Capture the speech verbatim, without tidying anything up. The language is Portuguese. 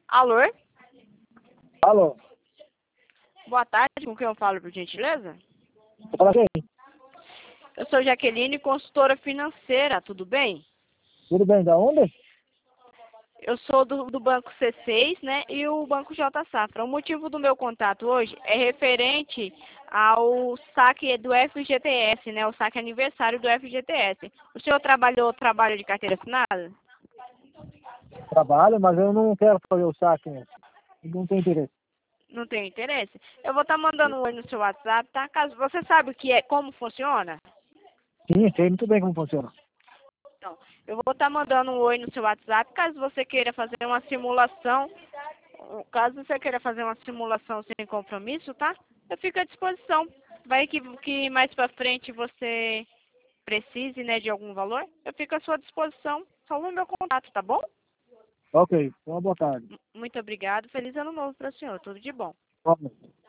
Alô? Alô? Boa tarde, com quem eu falo, por gentileza? Fala quem? Eu sou Jaqueline, consultora financeira, tudo bem? Tudo bem, da onde? Eu sou do, do Banco C seis, né, e o Banco J Safra. O motivo do meu contato hoje é referente ao saque do F G T S, né, o saque aniversário do F G T S. O senhor trabalhou trabalho de carteira assinada? Trabalho, mas eu não quero fazer o saque, né? Não tem interesse. Não tem interesse? Eu vou estar mandando um oi no seu WhatsApp, tá? Caso você sabe o que é, como funciona? Sim, sei muito bem como funciona. Então, eu vou estar mandando um oi no seu WhatsApp, caso você queira fazer uma simulação, caso você queira fazer uma simulação sem compromisso, tá? Eu fico à disposição. Vai que, que mais pra frente você precise, né, de algum valor, eu fico à sua disposição. Só o meu contato, tá bom? Ok, uma boa tarde. M- Muito obrigado. Feliz ano novo para o senhor. Tudo de bom. Vamos.